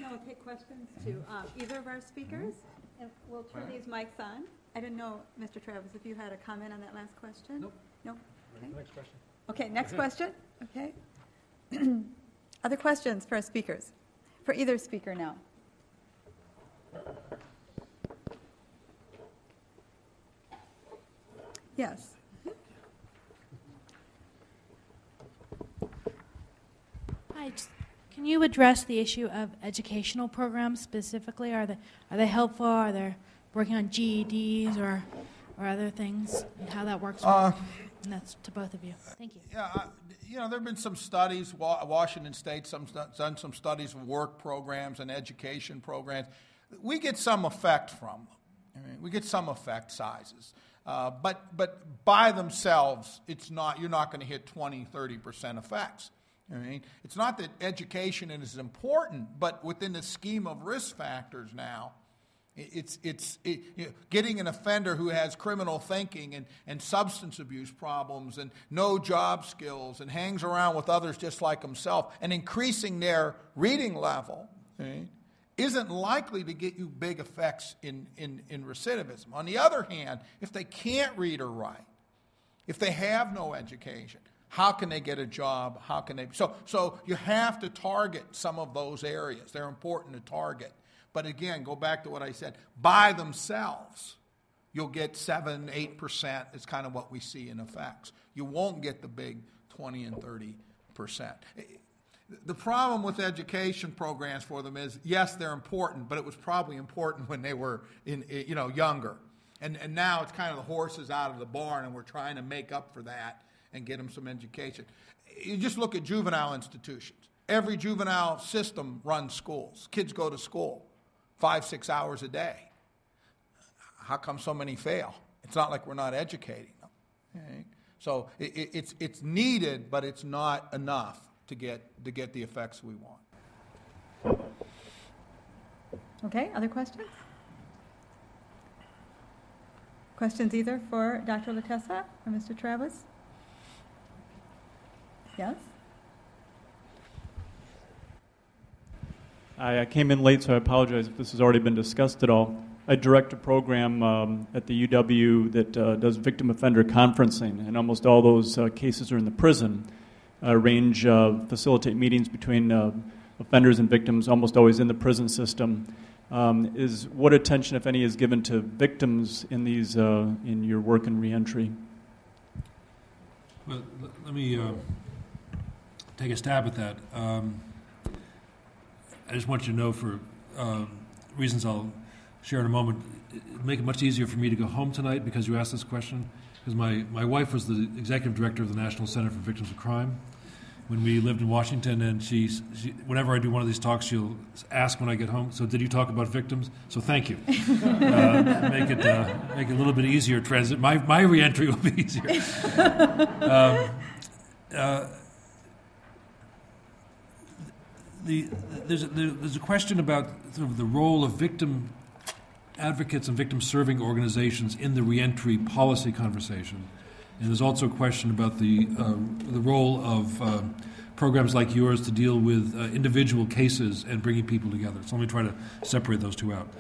Now we'll take questions to either of our speakers, and we'll turn these mics on. I didn't know, Mr. Travis, if you had a comment on that last question? Nope. No? Okay. Next question. Okay, next question. Okay. Other questions for our speakers? For either speaker now. Yes. Hi. Can you address the issue of educational programs specifically? Are they helpful? Are they working on GEDs or other things, and how that works? And that's to both of you. Thank you. Yeah, there have been some studies. Washington State's done some studies of work programs and education programs. We get some effect from them. I mean, we get some effect sizes. But by themselves, you're not going to hit 20, 30% effects. I mean, it's not that education is important, but within the scheme of risk factors now, getting an offender who has criminal thinking and substance abuse problems and no job skills and hangs around with others just like himself and increasing their reading level, right, isn't likely to get you big effects in recidivism. On the other hand, if they can't read or write, if they have no education, how can they get a job? How can they? So you have to target some of those areas. They're important to target. But again, go back to what I said. By themselves, you'll get 7, 8% is kind of what we see in effects. You won't get the big 20 and 30%. The problem with education programs for them is, yes, they're important, but it was probably important when they were younger. And now it's kind of the horse is out of the barn, and we're trying to make up for that and get them some education. You just look at juvenile institutions. Every juvenile system runs schools. Kids go to school 5-6 hours a day. How come so many fail? It's not like we're not educating them. Okay? So it's needed, but it's not enough to get the effects we want. Okay, other questions? Questions either for Dr. Latessa or Mr. Travis? Yes? I came in late, so I apologize if this has already been discussed at all. I direct a program at the UW that does victim offender conferencing, and almost all those cases are in the prison. Facilitate meetings between offenders and victims, almost always in the prison system. What attention, if any, is given to victims in these in your work in reentry? Well, let me take a stab at that. I just want you to know, for reasons I'll share in a moment, it'll make it much easier for me to go home tonight because you asked this question. Because my wife was the executive director of the National Center for Victims of Crime when we lived in Washington, and she whenever I do one of these talks, she'll ask when I get home, so did you talk about victims? So thank you. Make it a little bit easier transit. My reentry will be easier. There's a question about sort of the role of victim advocates and victim-serving organizations in the reentry policy conversation. And there's also a question about the role of programs like yours to deal with individual cases and bringing people together. So let me try to separate those two out.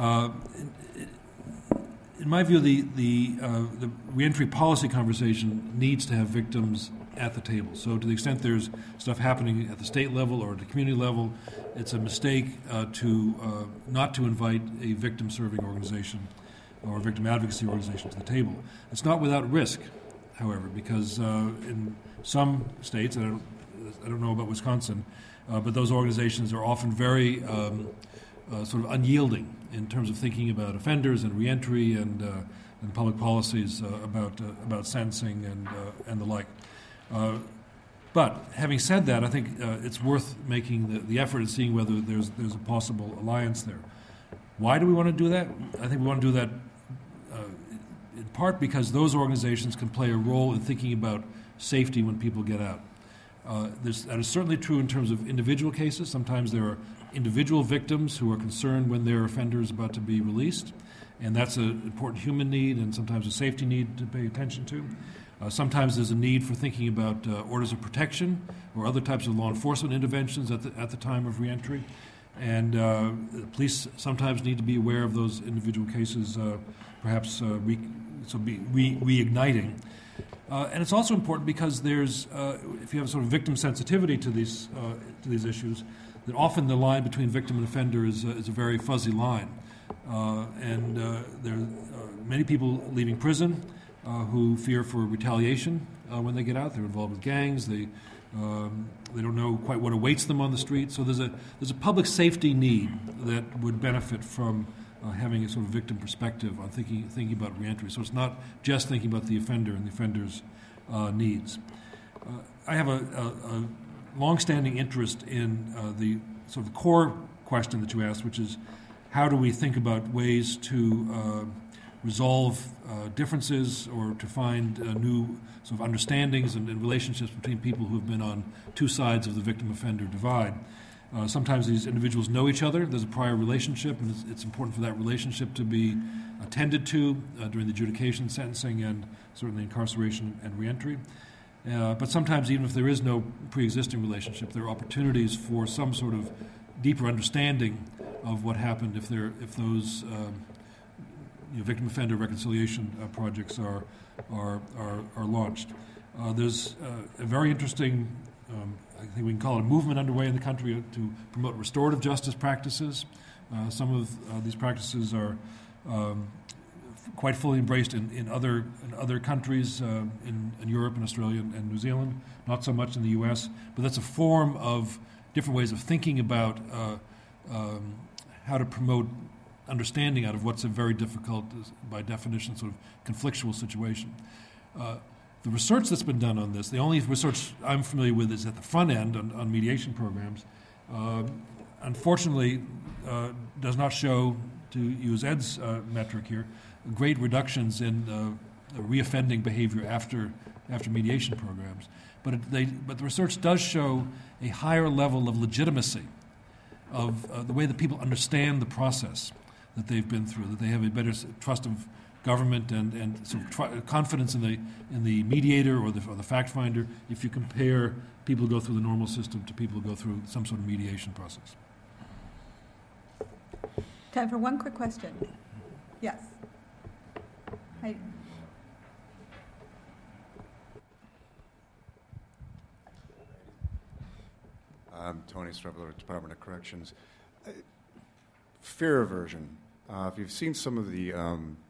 In my view, the reentry policy conversation needs to have victims at the table. So to the extent there's stuff happening at the state level or at the community level, it's a mistake to not to invite a victim-serving organization or a victim advocacy organization to the table. It's not without risk, however, because in some states, I don't know about Wisconsin, but those organizations are often very sort of unyielding in terms of thinking about offenders and reentry and public policies about sentencing and the like. But having said that, I think it's worth making the effort and seeing whether there's a possible alliance there. Why do we want to do that? I think we want to do that in part because those organizations can play a role in thinking about safety when people get out. That is certainly true in terms of individual cases. Sometimes there are individual victims who are concerned when their offender is about to be released, and that's an important human need and sometimes a safety need to pay attention to. Sometimes there's a need for thinking about orders of protection or other types of law enforcement interventions at the time of reentry. And the police sometimes need to be aware of those individual cases, perhaps reigniting. And it's also important because there's, if you have a sort of victim sensitivity to these issues, that often the line between victim and offender is a very fuzzy line. And there are many people leaving prison who fear for retaliation when they get out. They're involved with gangs. They don't know quite what awaits them on the street. So there's a public safety need that would benefit from having a sort of victim perspective on thinking about reentry. So it's not just thinking about the offender and the offender's needs. I have a long-standing interest in the sort of core question that you asked, which is how do we think about ways to resolve differences or to find new sort of understandings and relationships between people who have been on two sides of the victim-offender divide. Sometimes these individuals know each other. There's a prior relationship, and it's important for that relationship to be attended to during the adjudication, sentencing, and certainly incarceration and reentry. But sometimes, even if there is no pre-existing relationship, there are opportunities for some sort of deeper understanding of what happened if those victim offender reconciliation projects are launched. There's a very interesting, I think we can call it a movement underway in the country to promote restorative justice practices. Some of these practices are quite fully embraced in other countries, in Europe and Australia and New Zealand, not so much in the U.S., but that's a form of different ways of thinking about how to promote understanding out of what's a very difficult, by definition, sort of conflictual situation. The research that's been done on this, the only research I'm familiar with is at the front end on mediation programs, unfortunately does not show, to use Ed's metric here, great reductions in reoffending behavior after mediation programs. But the research does show a higher level of legitimacy of the way that people understand the process that they've been through, that they have a better trust of government and sort of confidence in the mediator or the fact finder if you compare people who go through the normal system to people who go through some sort of mediation process. Time for one quick question. Yes. Hi. I'm Tony Strebler, Department of Corrections. Fear aversion. If you've seen some of the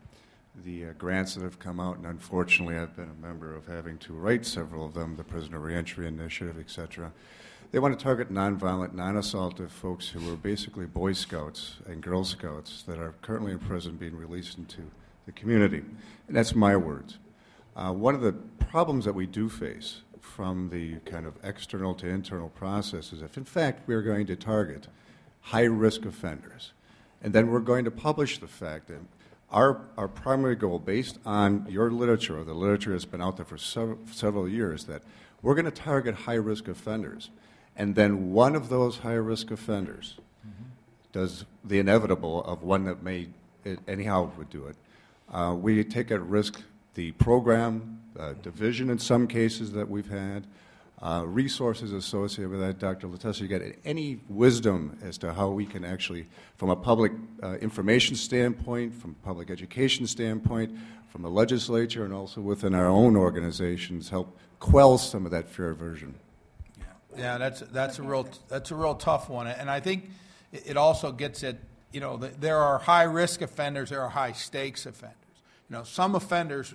grants that have come out, and unfortunately I've been a member of having to write several of them, the Prisoner Reentry Initiative, etc., they want to target nonviolent, non-assaultive folks who are basically Boy Scouts and Girl Scouts that are currently in prison being released into the community. And that's my words. One of the problems that we do face from the kind of external to internal process is if, in fact, we're going to target high-risk offenders, and then we're going to publish the fact that our primary goal, based on your literature, or the literature that's been out there for several years, that we're going to target high-risk offenders, and then one of those high-risk offenders does the inevitable of one that may anyhow would do it. We take at risk the program, division in some cases that we've had, resources associated with that. Dr. Latessa, you got any wisdom as to how we can actually, from a public information standpoint, from a public education standpoint, from the legislature, and also within our own organizations, help quell some of that fear aversion? Yeah, that's a real tough one, and I think it also gets at, there are high risk offenders, there are high stakes offenders. Some offenders,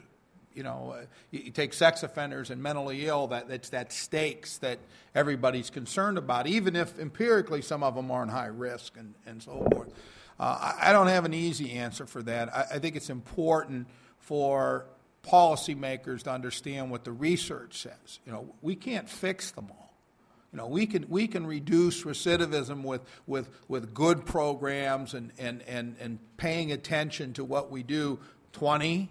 you take sex offenders and mentally ill, that's that stakes that everybody's concerned about, even if empirically some of them aren't high risk and so forth. I don't have an easy answer for that. I think it's important for policymakers to understand what the research says. We can't fix them all. We can reduce recidivism with good programs and paying attention to what we do 20,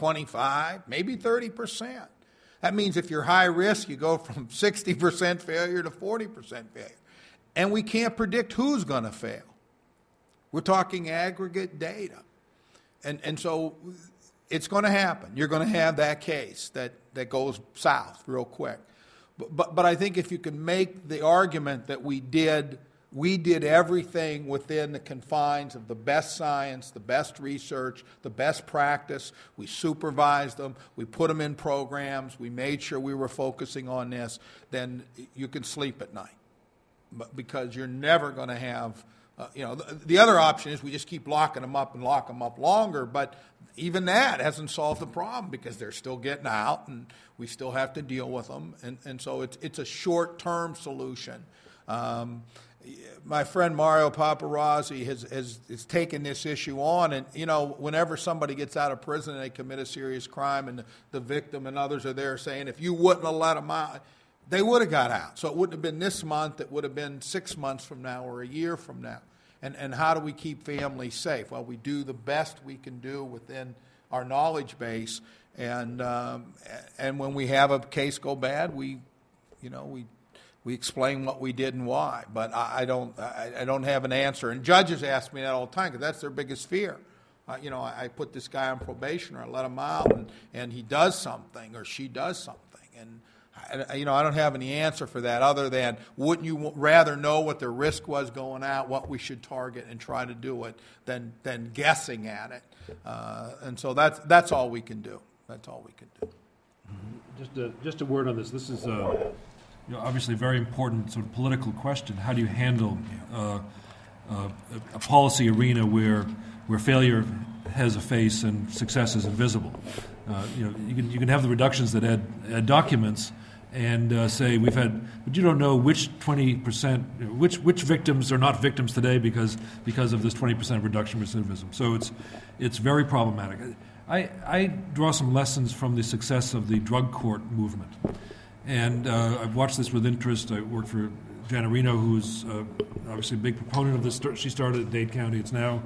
25, maybe 30%. That means if you're high risk, you go from 60% failure to 40% failure. And we can't predict who's going to fail. We're talking aggregate data. And so it's going to happen. You're going to have that case that goes south real quick. But I think if you can make the argument that we did we did everything within the confines of the best science, the best research, the best practice. We supervised them. We put them in programs. We made sure we were focusing on this. Then you can sleep at night, because you're never going to have, the other option is we just keep locking them up and lock them up longer, but even that hasn't solved the problem because they're still getting out and we still have to deal with them. And so it's a short-term solution. My friend Mario Paparazzi has taken this issue on, and whenever somebody gets out of prison and they commit a serious crime, and the victim and others are there saying, if you wouldn't have let them out, they would have got out. So it wouldn't have been this month; it would have been 6 months from now or a year from now. And how do we keep families safe? Well, we do the best we can do within our knowledge base, and when we have a case go bad, we explain what we did and why, but I don't have an answer. And judges ask me that all the time because that's their biggest fear. I put this guy on probation, or I let him out, and he does something or she does something, and I don't have any answer for that other than, wouldn't you rather know what the risk was going out, what we should target, and try to do it than guessing at it? And so that's all we can do. That's all we can do. Just a word on this. This is obviously a very important sort of political question. How do you handle a policy arena where failure has a face and success is invisible? You can have the reductions that add documents and say we've had, but you don't know which 20%, which victims are not victims today because of this 20% reduction in recidivism. So it's very problematic. I draw some lessons from the success of the drug court movement. And I've watched this with interest. I worked for Jana Reno, who's obviously a big proponent of this. She started at Dade County. It's now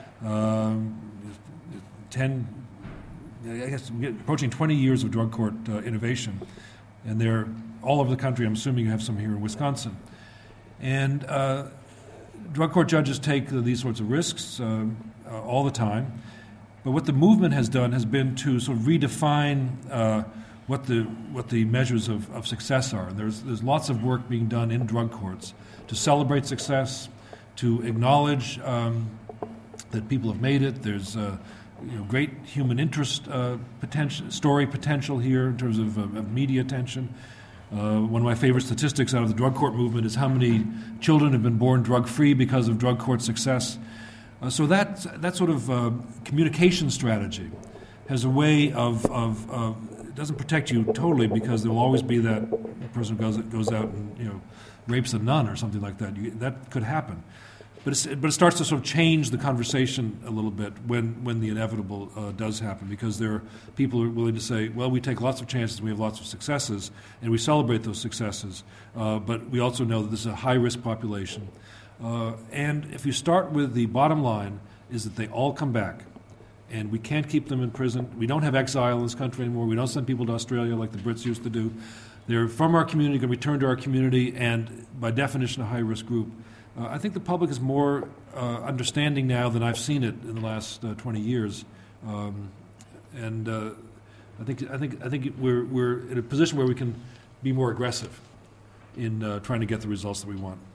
approaching 20 years of drug court innovation. And they're all over the country. I'm assuming you have some here in Wisconsin. And drug court judges take these sorts of risks all the time. But what the movement has done has been to sort of redefine what the measures of success are. And there's lots of work being done in drug courts to celebrate success, to acknowledge that people have made it. There's great human interest story potential here in terms of media attention. One of my favorite statistics out of the drug court movement is how many children have been born drug-free because of drug court success. So that sort of communication strategy has a way of it doesn't protect you totally, because there will always be that person who goes out and rapes a nun or something like that. That could happen, but it starts to sort of change the conversation a little bit when the inevitable does happen, because there are people who are willing to say, well, we take lots of chances, we have lots of successes, and we celebrate those successes, but we also know that this is a high-risk population. And if you start with the bottom line is that they all come back, and we can't keep them in prison. We don't have exile in this country anymore. We don't send people to Australia like the Brits used to do. They're from our community, going to return to our community, and by definition a high-risk group. I think the public is more understanding now than I've seen it in the last 20 years, and I think we're in a position where we can be more aggressive in trying to get the results that we want.